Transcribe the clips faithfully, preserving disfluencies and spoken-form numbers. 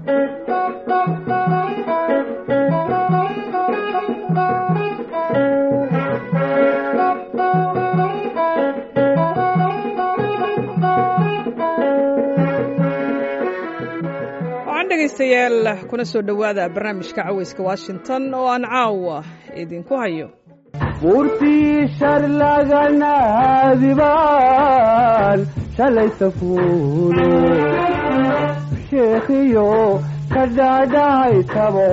dhegaystayaal kuna soo dhowaada barnaamijka cawayska Washington oo aan caawa idinku hayo buurtii shar laganaadibaan shalayta fuulo sheekhiyo ka dhaadhahay tabo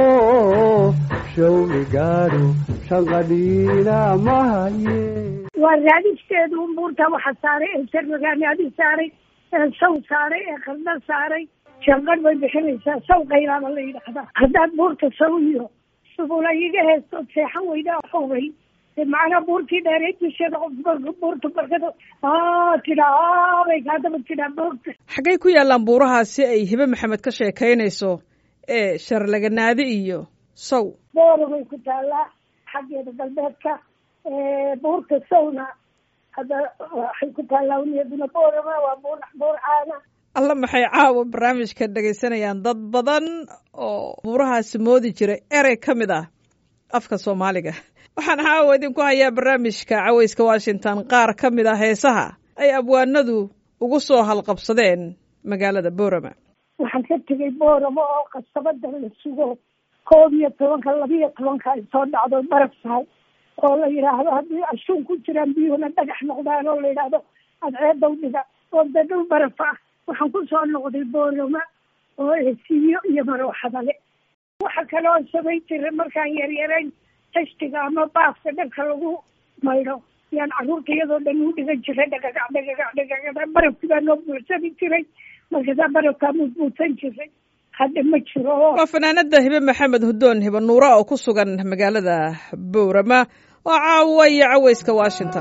shawmi gaadho shanqadhiina mahaye waa raadisteedu buurta waxa saaray ee shar laganaadi saaray ee saw saaray ee qarda saaray shanqadh bay bixinaysaa saw qaylaaba la yidhaahdaa haddaad buurta saw iyo subula iga heesto seexan weydaa xogay macnaa buurtii dheereed dusheeda buurta barkada tidhaa bay kaadaba tidhaa boogta xaggay ku yaallaan buurahaasi ay hibe maxamed ka sheekaynayso ee sharlaganaadi iyo saw boora bay ku taallaa xaggeeda galbeedka buurta sawna hadda waxay ku taallaa uniyaduna boorama waa buur buur caana alla maxay caawa barnaamijka dhegaysanayaan dad badan oo buurahaasi moodi jiray erey ka mid ah afka soomaaliga waxaan caawa idinku hayaa barnaamijka cawayska Washington qaar ka mid ah heesaha ay abwaanadu ugu soo halqabsadeen magaalada Boorama waxaan ka tegay Boorama oo qasabada la sugo koob iyo tobanka laba iyo tobanka ay soo dhacdo baraf tahay oo la yiraahdo haddii ashuun ku jiraan biyuhuna dhagax noqdaan oo la yiraahdo adceed dawdiga oo dadul baraf ah waxaan ku soo noqday Boorama oo eesiyo iyo marooxada leh waxa kale oo sabay jiray markaan yar yarayn tashtiga ama baaska dhanka lagu maydho yaan carruurta iyadoo dhan u dhigan jiray dhagagac dhagagac dhagagac barafkii baa noo buuxsani jiray markaasaa barafkaa muusbuusan jiray hadda ma jiro waa fanaanada hibe maxamed hudoon hibe nuura oo ku sugan magaalada Boorama oo caawa iyo cawayska Washington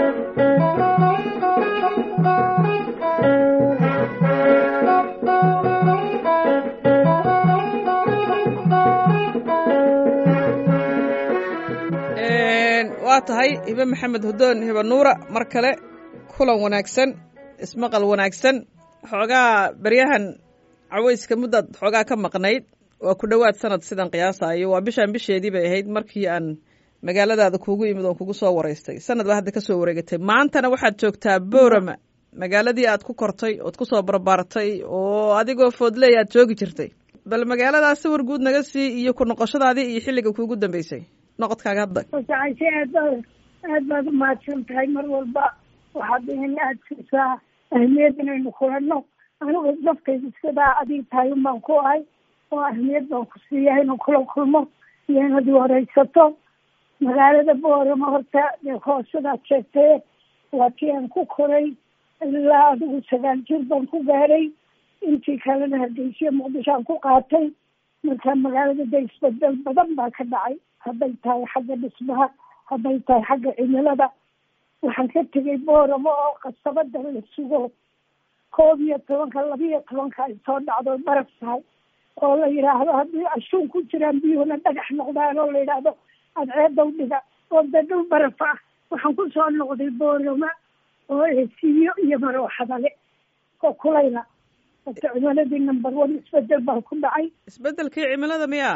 waa tahay hibe maxamed hudoon hibe nuura mar kale kulan wanaagsan ismaqal wanaagsan xoogaa baryahan cawayska muddad xoogaa ka maqnayd waa ku dhowaad sanad sidan qiyaasayo waa bishaan bisheedii bay ahayd markii aan magaaladaada kuugu imid oon kugu soo waraystay sanad baa hadda ka soo wareegatay maantana waxaad joogtaa Boorama magaaladii aad ku kortay ood ku soo barbaartay oo adigoo foodley aad joogi jirtay bal magaaladaas sawir guud naga sii iyo ku noqoshadaadii iyo xilliga kuugu dambeysay noqodkaaga hadda wasaaashe aad aad baad umahadsan tahay mar walba waxaad in aad siisaa ahmiyad inaynu kulanno anigu naftayda sidaa adiig tahay unbaan ku ahay oo ahmiyad baan ku siiya inuu kula kulmo iyo inaad waraysato magaalada Boorama horta dee hoosadaad sheegtee waa tii aan ku koray ilaa adigu sagaal jir baan ku gaaray intii kalena Hargeysa Muqdisho aan ku qaatay marka magaalada de isbedel badan baa ka dhacay hadday tahay xagga dhismaha hadday tahay xagga cimilada waxaan ka tegay Boorama oo qasabada la sugo koob iyo tobanka laba iyo tobanka ay soo dhacdo baraf tahay oo la yiraahdo haddii ashuun ku jiraan biyuhuna dhagax noqdaan oo la yidhaahdo adceed dawdiga oo dadul baraf ah waxaan ku soo noqday Boorama oo eesiyo iyo marooxada leh oo kulayla cimiladii number one isbedel baa ku dhacay isbedelkii cimilada miyaa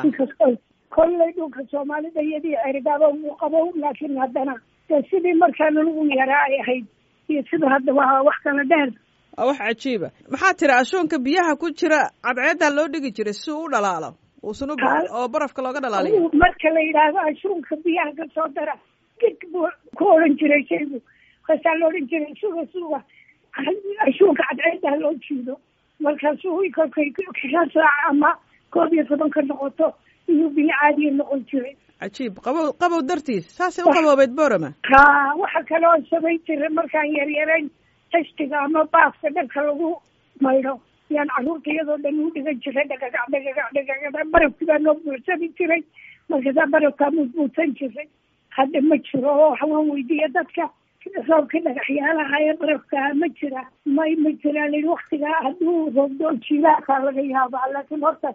kolley dhulka soomaalida iyadii erigaaba ugu qabow laakiin haddana dee sidii markaan ugu yaraa ay ahayd iyo sida hadda waa wax kala dheer waa wax cajiiba maxaa tiri ashuunka biyaha ku jira cadceeddaa loo dhigi jiray si uu u dhalaalo uusan oo barafka looga dhalaaliyo marka la yidhaahdo ashuunka biyaha ka soo dara gig buu ku odhan jiray shaygu kasaa la odhan jiray suga suga ashuunka cadceeddaa loo jiido markaasuu kolkay ka saaca ama koob iyo tobanka noqoto inuu biyo caadiya noqon jiray cajiib qabow qabow dartiis saasay u qaboobeyd Boorama ha waxa kale oo sabay jiray markaan yar yarayn tashtiga ama baaska dhanka lagu maydho yaan carruurta iyadoo dhan u dhigan jiray dhagagac dhagagac dhagagac barafkii baa noo buuxsani jiray markaasaa barafkaa muusbuusan jiray hadda ma jiro oo waxaan weydiiya dadka roobka dhagaxyaalaha ee barafkaa ma jira may ma jiraan waktigaa hadduu roobdo jiilaakaa laga yaabaa laakiin horta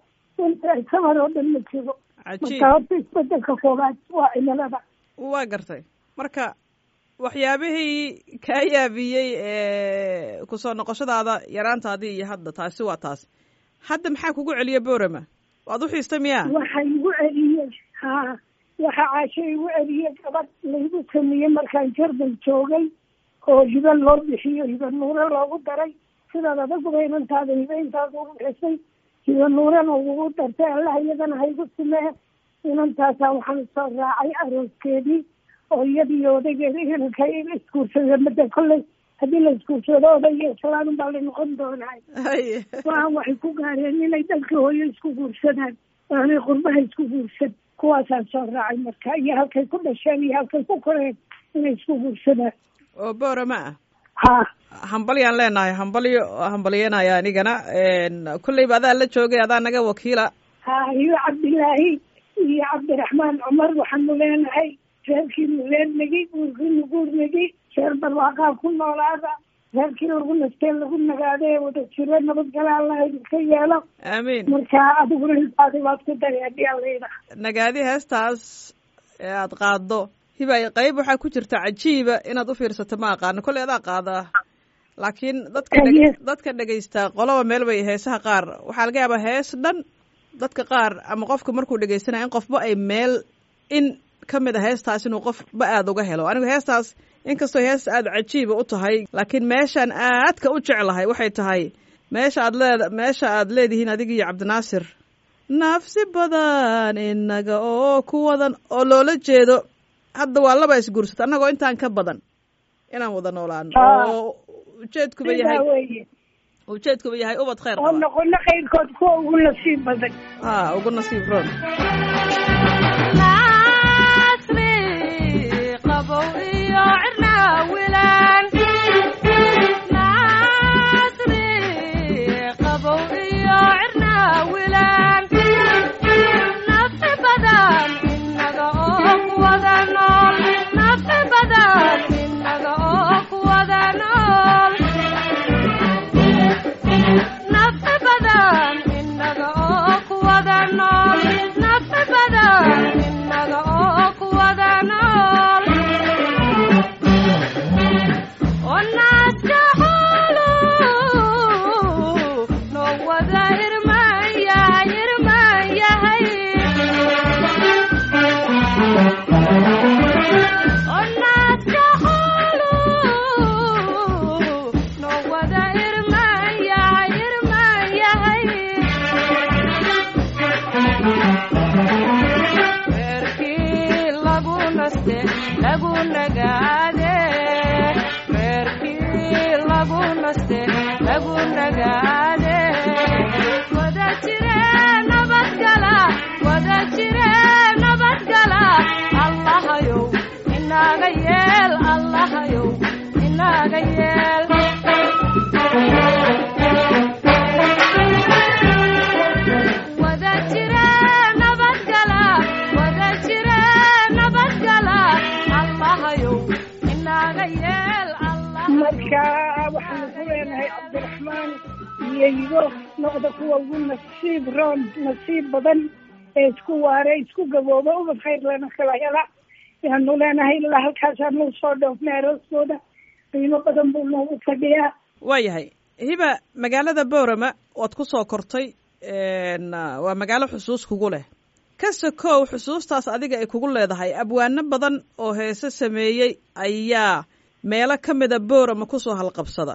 samar oo dhan ma jiro marka horta isbedelka koobaad waa cimilada waa gartay marka waxyaabihii kaa yaabiyey ee kusoo noqoshadaada yaraantaadii iyo hadda taasi waa taas hadda maxaa kugu celiya boorama waad u xiistay miyaa waxaa igu celiyey ha waxaa caasho igu celiyey gabadh laygu sameeyey markaan jarban joogay oo hiba loo bixiyo hiba nuure loogu daray sidaad adaguba inantaada hiba intaas ugu bixisay hiba nuurena ugu dartay allah iyadana haygu simee inantaasaa waxaan soo raacay arooskeedii oo iyadii odaygeeda inanka iskuursada mada kolley haddii la iskuursado oday iyo islaan baa la noqon doonaa waa waxay ku gaareen inay dalka hooyo isku guursadaan waanay qurbaha isku guursan kuwaasaan soo raacay marka iyo halkay ku dhasheen iyo halkay ku koreen inay isku guursadaan oo boorama ah ha hambalyaan leenahay hambalyo hambalyanaya anigana kolleyba adaa la joogay adaa naga wakiila ha iyo cabdilaahi iyo cabdiraxmaan cumar waxaanu leenahay reerkiinu reernagi guurkiinu guurnagi reer barwaaqaa ku noolaada reerkii lagu nasteen lagu nagaado ee wada jiro nabadgala allah idinka yeelo aamiin marka adiguna intaadi waad ku dari haddii allayda nagaadi heestaas ee aad qaado hibay qayb waxaa ku jirta cajiiba inaad u fiirsato ma aqaano kolley adaa qaadaa laakiin dadka dadka dhegaystaa qoloba meel bay heesaha qaar waxaa laga yaabaa hees dhan dadka qaar ama qofka markuu dhegaysanaya in qofba ay meel in ka mid a heestaas inuu qofba aada uga helo anigu heestaas inkastoo hees aada cajiiba u tahay laakiin meeshaan aadka u jeclahay waxay tahay meesha aad leed meesha aad leedihiin adiga iyo cabdinaasir nafsi badan inaga oo ku wadan oo loola jeedo hadda waa laba isguursata annagoo intaan ka badan inaan wada noolaano oo ujeedkuba yahay ujeedkuba yahay ubad khayr oo noqono khayrkood kuwa ugu nasiib badan ha ugu nasiib roon noqda kuwa ugu nasiib roon nasiib badan ee isku waare isku gabooba ubad khayr lana kala hela yaanu leenahay ilaa halkaasaanu soo dhoofnay arooskooda qiimo badan buu noogu fadhiyaa waayahay hiba magaalada boorama waad ku soo kortay waa magaalo xusuus kugu leh ka sokow xusuustaas adiga ay kugu leedahay abwaano badan oo heese sameeyey ayaa meelo ka mida boorama kusoo halqabsada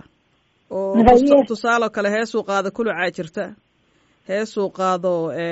oo tusaaloo kale heesuu qaado kulucaa jirta heesuu qaado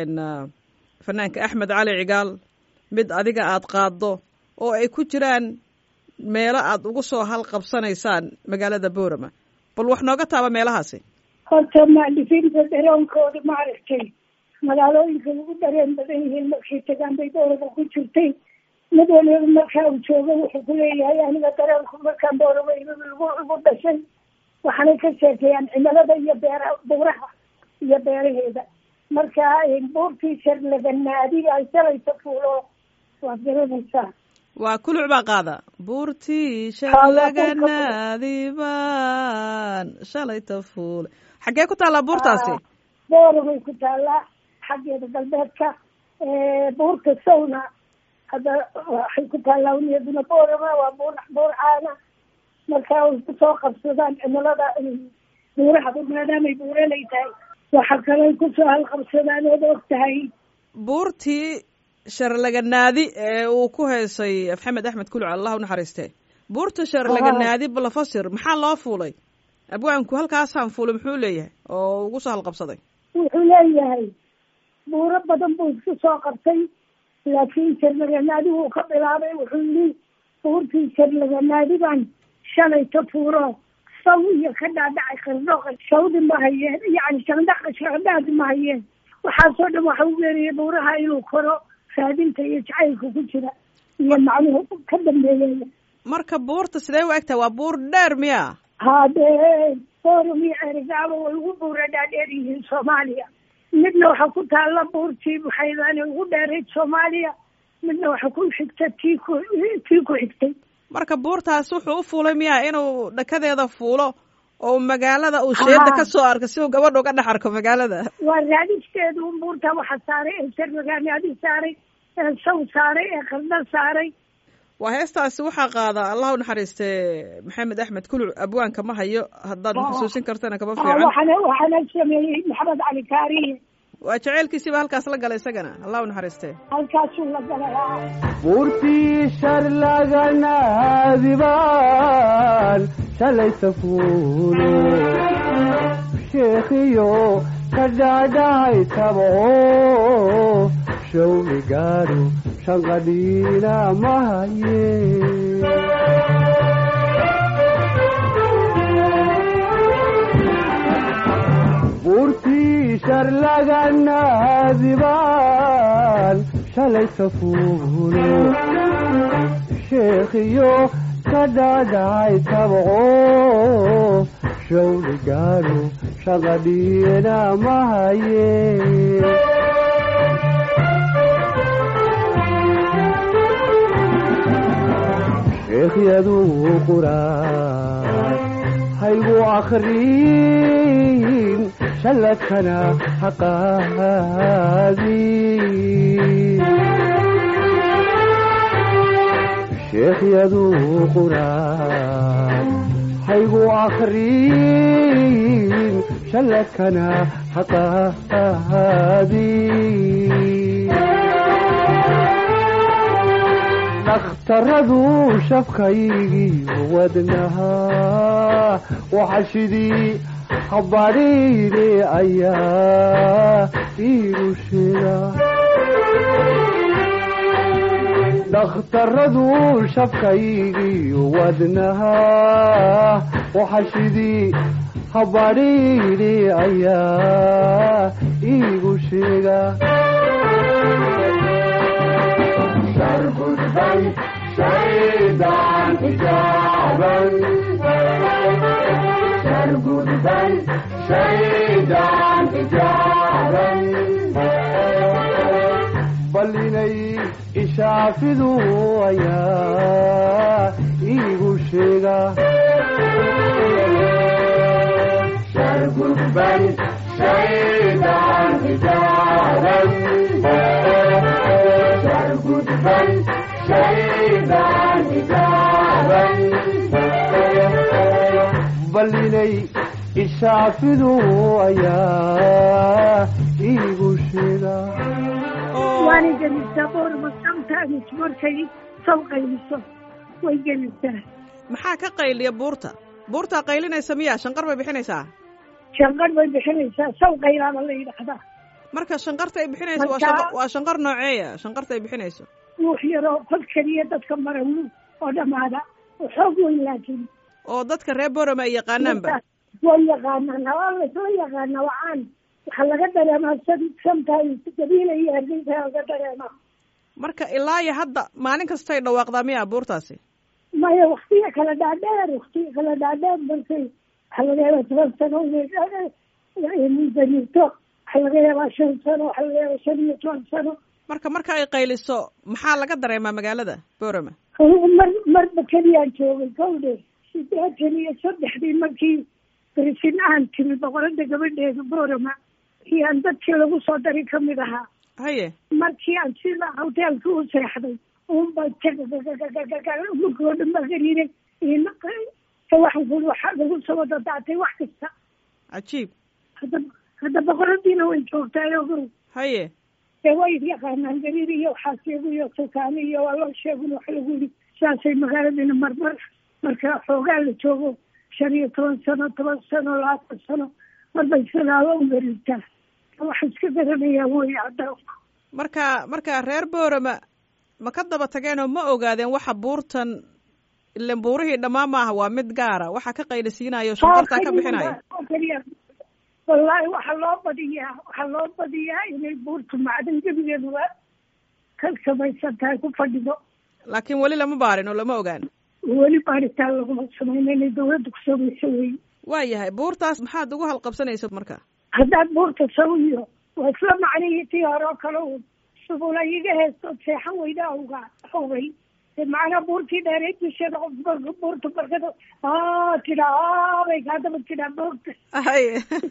fanaanka axmed cali cigaal mid adiga aad qaaddo oo ay ku jiraan meelo aad ugu soo halqabsanaysaan magaalada boorama bal wax nooga taaba meelahaasi horta maalifiinta daroonkooda ma aragtay magaalooyinka ugu dareen badan yihiin markay tagaan bay boorama ku jirtay mid waliba markaa uu joogo wuxuu ku leeyahay aniga daroonku markaan boorama igu dhashay waxaanay ka sheekeeyaan cimilada iyo beera buuraha iyo beeraheeda marka buurtii sharlaganaadiga ay shalayta fuulo waad garanaysaa waa kuluc baa qaada buurtii sharlaganaadibaan shalayta fuule xaggee ku taallaa buurtaasi boorabay ku taallaa xaggeeda galbeedka buurta sawna hadda waxay ku taallaa uniyaduna boorama waa buur buur caana marka ay kusoo qabsadaan cimilada buuraha maadaamay buuralay tahay waxa kaley kusoo halqabsadaan ood og tahay buurtii sharlaganaadi ee uu ku heesay maxamed axmed kuluc allah u naxariiste buurta sharlaganaadi balafasir maxaa loo fuulay abwaanku halkaasaan fuulay muxuu leeyahay oo ugu soo halqabsaday wuxuu leeyahay buuro badan buu isku soo qabtay laakiin sharlaganaadi wuu ka bilaabay wuxuu yidhi buurtii sharlaganaadi baan shalay ka fuuro saw iyo ka dhaadhacay qardhoqa sawdi ma hayeen yani shandhaqa shandhaadi ma hayeen waxaasoo dhan waxa u geeriyay buuraha inuu koro raadinta iyo jacaylka ku jira iyo macnuhu ka dambeeyaya marka buurta sidee u egtahay waa buur dheer miya hadee forum iyo erigaaba way ugu buura dhaadheer yihiin soomaaliya midna waxa ku taalla buurtii buxaydaani ugu dheerayd soomaaliya midna waxa ku xigta tii ku tii ku xigtay marka buurtaas wuxuu u fuulay miya inuu dhakadeeda fuulo oo magaalada uu sheeda ka soo arko si uu gabadha uga dhex arko magaalada waa raadisteedu un buurta waxa saaray ee sharlaganaadi saaray ee saw saaray ee qardho saaray waa heestaasi waxaa qaada allah u naxariiste maxamed axmed kuluc abwaanka ma hayo haddaad xusuusin kartana kama fiican waxana waxana sameeyey maxamed cali kaariye waa jaceylkiisiiba halkaas la galay isagana allah u naxariiste halkaasuu la galay buurtii sharlaganaadibaan shalayta fuulo sheekhiyo ka dhaadhahay tabco shawmi gaadho shanqadhiina ma haye buurtii sharlaganaadibaan shalayta fuulo sheekhiyo ka dhaadhacay tabco shawmi gaadho shanqadhiina ma haye sheekhyaduu quraan haygu akhriin shalladkana ha qaadin sheekhyaduu quraan haygu akhriin shalladkana ha qaadin dhakhtaradu shafkaygii wadnaha waxashidii habadhiine ayaa iigu shida dhakhtaradu shafkaygii wadnaha waxashidii habadhiine ayaa iigu shida شيطان حجابا شرقدبا شيطان حجابا بلني إشافذوا يا إيغو شيغا شرقدبا شيطان حجابا شرقدبا balinay ishaafidu ayaa iigu shida waana gelisaa boorma sometimes markay saw qayliso way gelisaa maxaa ka qayliya buurta buurtaa qaylinaysa miya shanqar bay bixinaysaa shanqar bay bixinaysaa saw qaylaaba la yidhaahdaa marka shanqarta ay bixinayso waa waa shanqar nooceeya shanqarta ay bixinayso ruux yaroo kol keliya dadka marawu oo dhamaada oo xoog weyn laakiin oo dadka reer borama ay yaqaanaanba way yaqaanaan hawaa laysla yaqaana wacaan waxaa laga dareemaa sometimes gabiila iyo hargeysa laga dareemaa marka ilaa iyo hadda maalin kastay dhawaaqdaa miya buurtaasi maya waktiga kala dhaadheer waktiga kala dhaadheer balse waxaa laga yaabaa toban sano inaydanito waxaa laga yaabaa shan sano waxaa laga yaabaa shan iyo toban sano marka marka ay qayliso maxaa laga dareemaa magaalada borama mar marba keliyaan joogay kowdhe sideetan iyo saddexdii markii berisin aan timi boqorada gabadheeda borama iyaan dadkii lagu soo dari kamid ahaa haye markii aan sida hoteelka u seexday unba murkoo dhan baa gariiray waxaan kuli waxaa lagu soo wada daatay wax kasta cajiib hadda hadda boqoradiina way joogtaa ogow. haye ee way yaqaanaan gariir iyo waxaa sheegu iyo tukaani iyo waa loo sheegun waxa lagu yidhi saasay magaaladiina marmar marka xoogaa la joogo shan iyo toban sano toban sano labaatan sano marbay sidaaba u gariirtaa waxa iska garanayaan wey caddaanku. marka marka reer boorama ma ka daba tageenoo ma ogaadeen waxa buurtan ilen buurihii dhammaan maaha waa mid gaara waxa ka qaylisiinayo shanqartaa ka bixinayo. wallaahi waxaa loo badiyaa waxaa loo badiyaa inay buurtu macdan gebigeeduba ka samaysan tahay ku fadhido. laakiin weli lama baarin oo lama ogaan. weli baaritaan laguma samayna inay dawladda ku samayso wey. waa yahay buurtaas maxaad ugu halqabsanaysa marka. haddaad buurta sawiyo waa isla macnihii tii hore oo kale un subula iga heestood seexan weyda awga awgay macnaa buurtii dheereed dusheeda buurta barkada aa tidhaa aabay haddaba tidhaa boogta. haye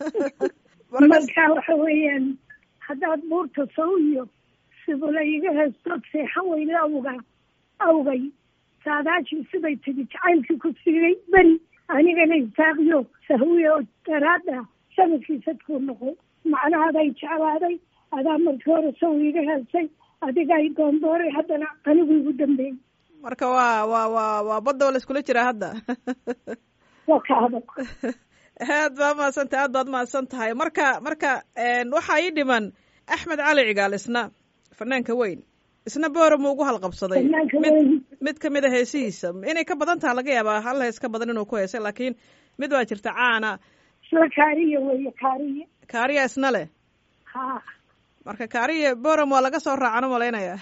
marka waxa weeyaan haddaad buurta sawiyo subula iga heestood seexan weyda awga awgay saadaashii siday tidi jacaylkii ku siiyey beri anigana isaaqiyo sahwiye oo daraada sanadkiisadkuu noqo macnahaaday jeclaaday adaa markii hore saw iga heelsay adiga ay doondooray haddana anigu igu dambeeyey. marka waa waa waa waa badda oo la iskula jiraa hadda. waa ka adag. aad baa mahadsan tahay aad baad mahadsan tahay marka marka waxaa ii dhiman axmed cali cigaal isna fanaanka weyn isna boorama ugu halqabsaday mid mid kamid a heesihiisa inay ka badan taha laga yaabaa hal hees ka badan inuu ku heesay laakiin mid waa jirta caana isla kaariya weeye kaariya kaariya isna leh. ha marka kaariya boram waa laga soo raacano malaynaya.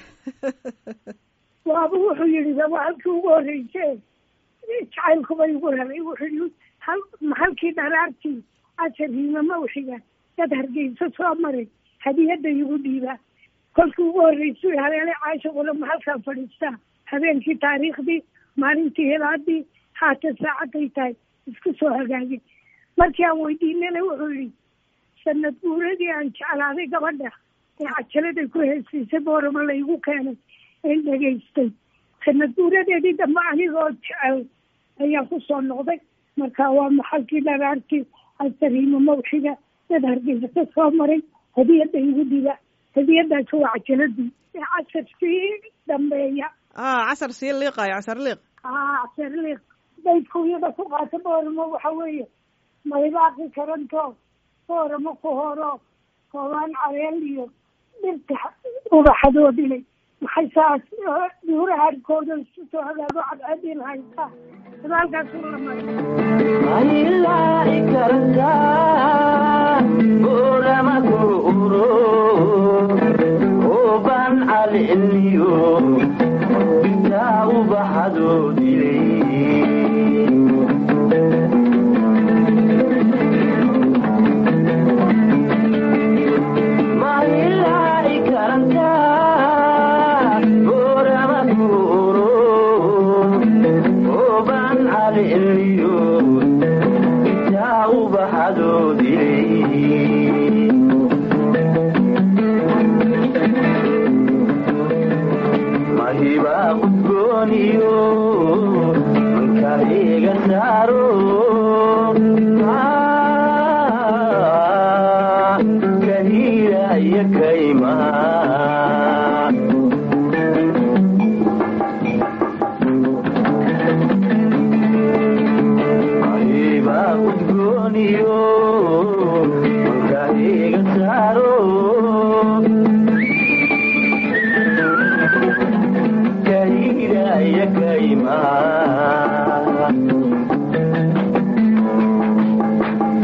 waaba wuxuu yidhi waa halkii ugu horreyse jacaylkuba igu helay wuxuu yidhi hal halkii dharaartii casar hiimama wixiga dad hargeysa soo maray hadiyadda igu dhiibaa kolkii ugu horreysay haleelay caasha qulama halkaa fadhiistaa habeenkii taariikhdii maalintii helaadii haatan saacadday tahay isku soo hagaagay. markii aan weydiinana wuxuu yidhi sanad guuradii aan jeclaaday gabadha ee cajaladay ku heesiisay boorama laygu keenay een dhegaystay sanad guuradeedii dambe anigoo jecel ayaa ku soo noqday. marka waa maxalkii dharaartii casariimo mawxiga dad hargeysa ka soo maray hadiyadda igu dhiba hadiyadaasi waa cajaladii ee casar sii dambeeya. ah casar sii liiqayo casar liiq. ah casar liiq daydkuyada ku qaata booramo waxa weeye maybaaqi karanto booramo ku horo koobaan careel iyo dhirta ubaxadoodinay maxay saas duuraha arkooda isu soo hagaago cadcadin haysaa hadaalkaas u lamay mailaahi karantaa boorama ku uro oobaan caliniyo intaa ubaxadoodinay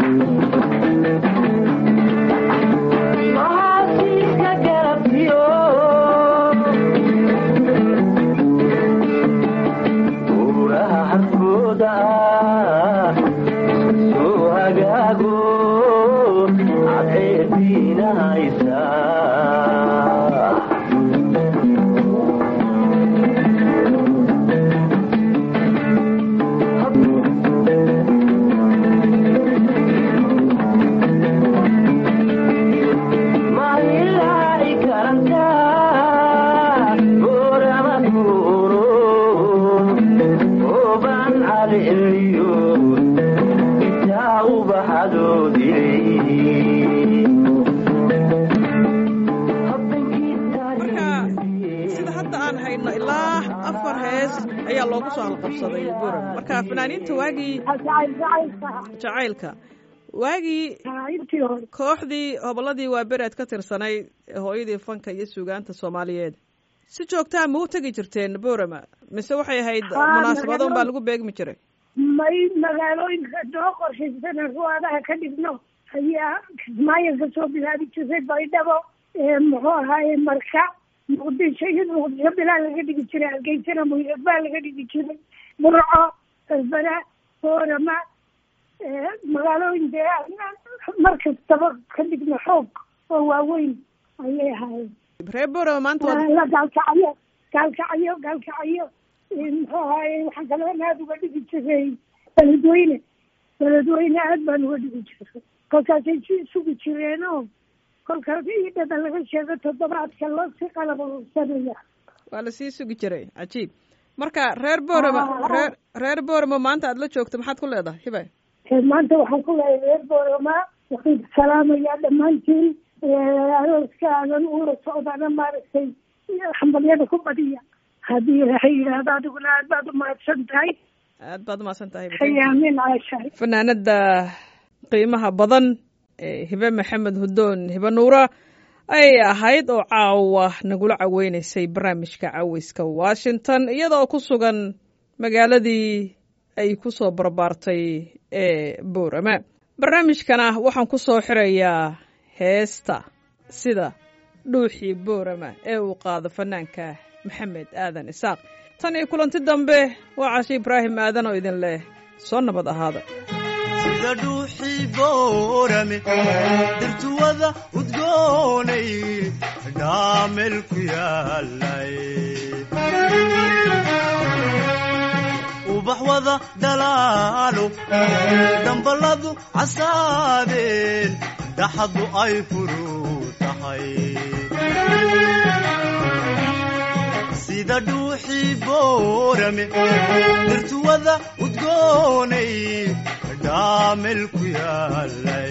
Oh ayaa loogu soo halqabsaday boorama marka fanaaniinta waagii jacaylka waagii kooxdii hobolladii waa bereed ka tirsanayd hooyadii fanka iyo suugaanta soomaaliyeed si joogtaa ma u tegi jirteen boorama mise waxay ahayd munaasabado un baa lagu beegmi jiray may magaalooyinka noo qorshaysan ruwaadaha ka dhigno ayaa kismaayo kasoo bilaabi jiray baydhabo muxuu ahaaye marka muqdisho iyo muqdisho bilaa laga dhigi jiray hargeysana muhiad baa laga dhigi jiray burco albara boorama magaalooyin dee mar kastaba ka dhigno xoog oo waaweyn ayay ahaayeen reer boorama maanta la gaalkacyo gaalkacyo gaalkacyo muxuu ahaaye waxaan kaloo aada uga dhigi jiray beledweyne beledweyne aad baan uga dhigi jiray kolkaasay si sugi jireenoo kolkaas ii dhada laga sheego toddobaadka loo si qalabsanaya waa lasii sugi jiray cajiib marka reer boorama reer reer boorama maanta aada la joogto maxaad ku leedahay hiba maanta waxaan ku leeyahay reer boorama waxaan salaamayaa dhammaantiin arooska aadan uula socdaana maaragtay xambalyada ku badiya haddii ilaahay yidhaahdo adiguna aad baad umahadsan tahay aad baad umahadsan tahay hayaamin caashahay fanaanada qiimaha badan hibe maxamed hudoon hibe nuura ayay ahayd oo caawa nagula caweynaysay barnaamijka caweyska washington iyadoo ku sugan magaaladii ay ku soo barbaartay ee boorama barnaamijkana waxaan ku soo xirayaa heesta sida dhuuxii boorama ee uu qaado fanaanka maxamed aadan isaaq tan iyo kulanti dambe waa cashe ibraahim aadan oo idin leh soo nabad ahaada sida dhuuxii boorame dirtuwada udgoonay dhaamel ku yaalay ubax wada dhalaalo damballadu casaadeen dhaxadu ay furuu tahay sida dhuuxii boorame dirtuwada udgoonay dhaamel ku yaalay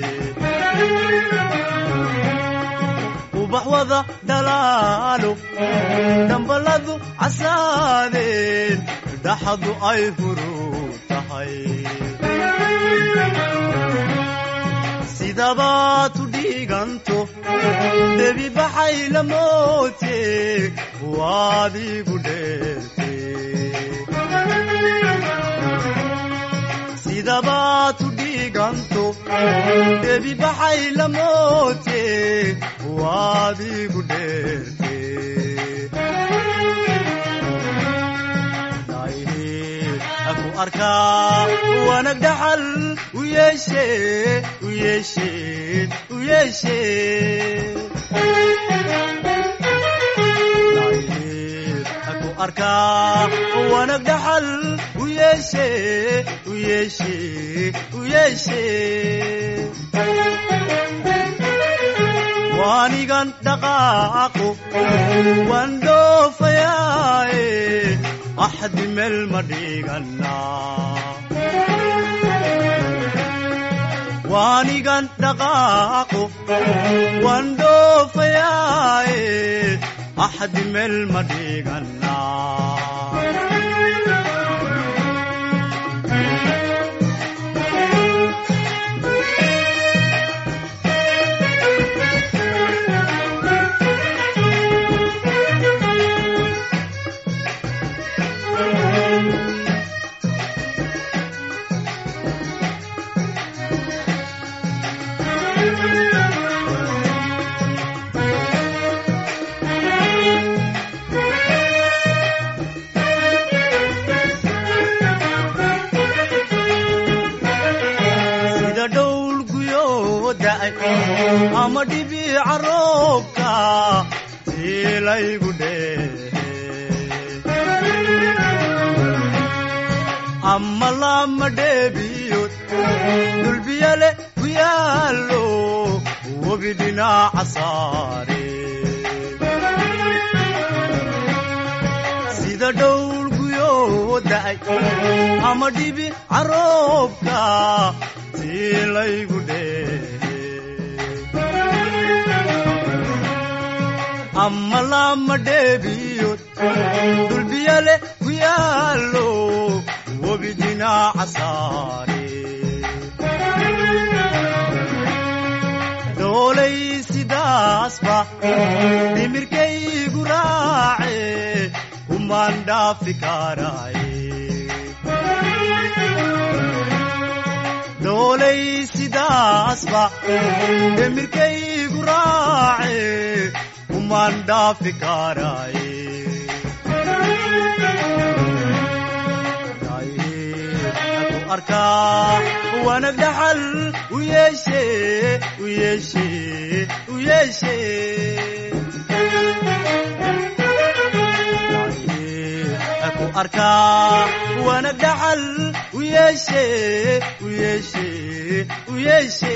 ubax wada dhalaalo damballadu casaadeen dhaxadu ay furuu tahay sidabaad u dhiiganto debi baxay la moote waad igu dheerte sidabaad u dhiiganto debi baxay la moote waad igu dheerte aku arkaa wanag dhaxal u yeeshe u yeeshe u yeeshe aku arkaa wanag dhaxal u yeeshe u yeeshe u yeeshe waanigan dhaqaaqo waan dhoofayaaye axdi meel ma dhiganaa waanigan dhaqaaqo waan dhoofayaaye axdi meel ma dhiganaa ama dhibiica roobka tiilaygu dheehe ama lama dheebiyood dulbiyale ku yaallo webi dhinaca saare sida dhowlguyoo da'ay ama dhibiica roobka tiilaygu dheehe ama lama dheebiyood dulbiyale ku yaallo webi dhinaca saare doolay sidaasba dhimirkaygu raace kumaan dhaafi karaaye doolay sidaasba dhimirkaygu raace kumaan dhaafi karaaye arkaa wanag dhaxal u yeeshe u yeeshe u yeeshe aku arkaa wanag dhaxal u yeeshe u yeeshe u yeeshe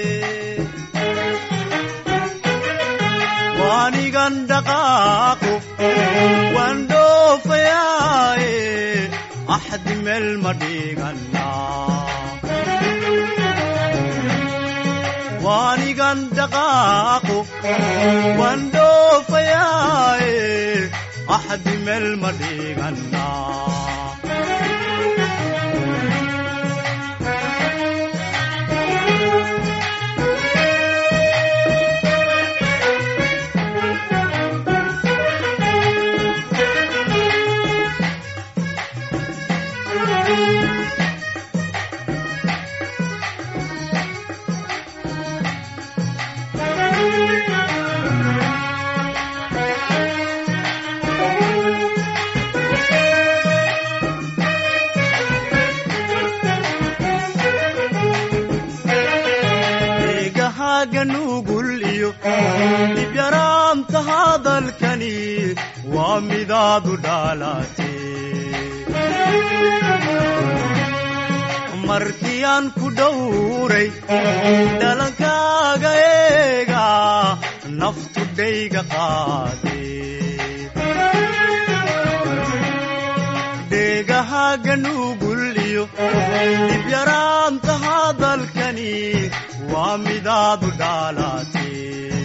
waanigan dhaqaaqo waan dhoofayaaye axad meel ma dhigana waanigan dhaqaaqo waan dhoofayaaye axad meel ma dhigana nugul iyo dib yaraanta hadalkani waa midaadu dhaalatee markii aan ku dhowray dhalankaaga eega naftu dhayga qaadee dheegahaaga nugul iyo dib yaraanta hadalkani waa midaadu dhaalatee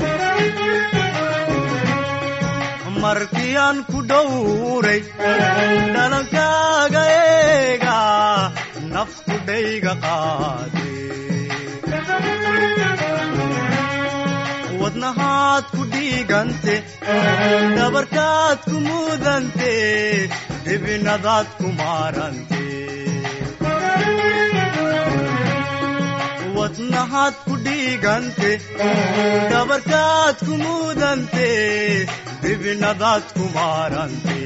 markii aan ku dhowray dhalankaaga eega naftu dhayga qaadee wadnahaad ku dhiigante dhabarkaad ku mudante dhibinadaad ku maarante wadnahaad ku dhiigante dhabarkaad ku mudante dhibinadaad ku maarante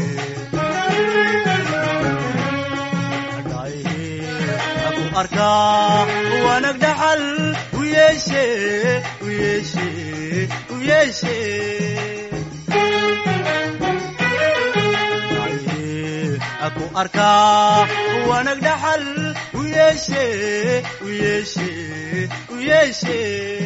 aku arkaa wanag dhaxal u yeeshe u yeeshe u yeeshe aku arkaa wanag dhaxal u yeeshe u yeeshe u yeeshe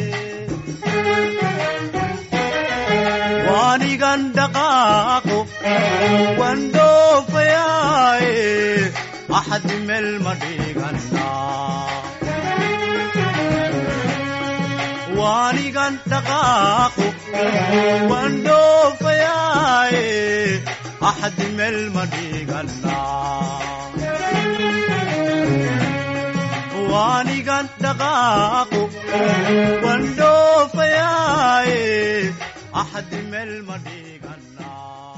waanigan dhaqaaqo waan dhoofayaaye axad meel ma dhigana waanigan dhaqaaqo waan dhoofayaaye axad meel ma dhigana waanigan dhaqaaqo waan dhoofayaaye axad meel ma dhigana